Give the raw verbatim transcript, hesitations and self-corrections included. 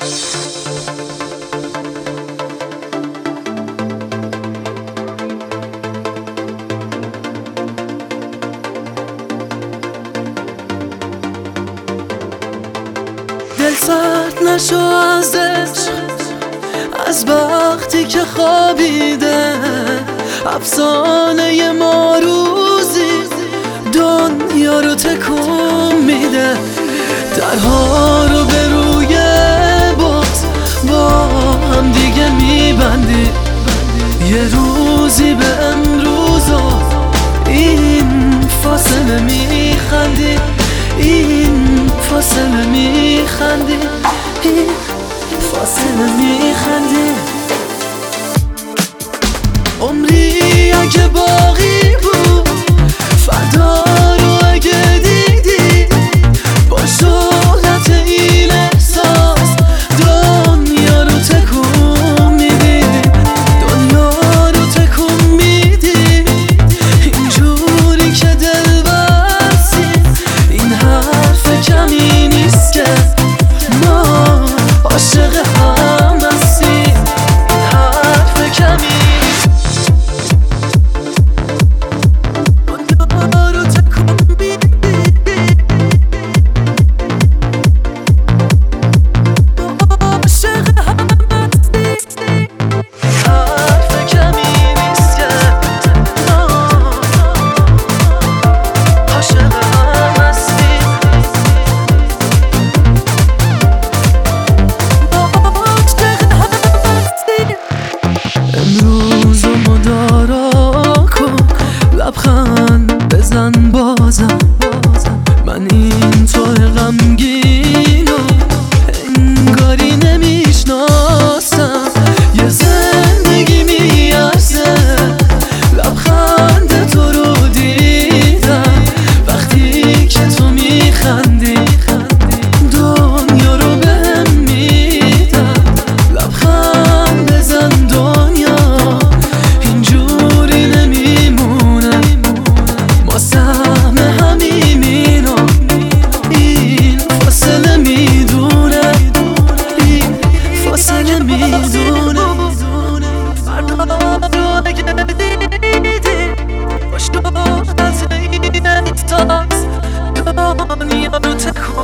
دل سرد نشو از عشق، از وقتی که خوابیده افسانه ما روزی دنیا رو تکون میده. درها رو به روی باز با هم دیگه میبندی، یه روزی به امروز و این فاصله میخندی، این فاصله میخندی، این فاصله میخندی. عمری اگه باقی بود فردا رو اگه دیدی، با شهرت این احساس دنیا رو تکون میدی، دنیا رو تکون میدی. اینجوری که دل بستی این حرف کمی نیست که ما عاشق هم هستیم، این حرف کمی لبخند بزن بازم، من این تو غمگین و انگاری نمیشناسم. یه زندگی میارزه لبخند تو رو دیدم، وقتی که تو میخندی دنیا رو بهم میدم. لبخند بزن دنیا اینجوری نمیمونه، ما سهم همیم و این فاصله میدونه، این فاصله میدونه. فردا رو اگه دیدی با شهرت این احساس دنیا رو تکون